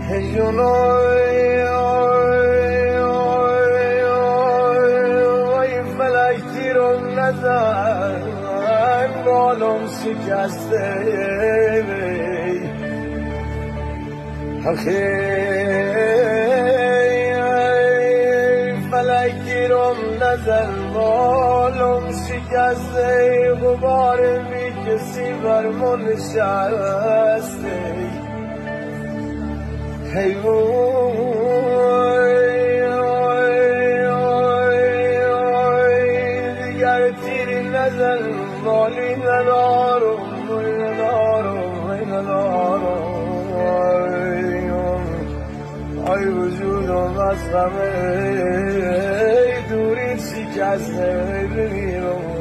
ای فلک تیرم نزن بالم شکسته آخه فلک تیرم نزن بالم شکسته غبار می کسی بر من نشسته Hey, oh, دیگر تیری نزن مالی ندارم ای وجودم از غمه دوری شکسته بمیرم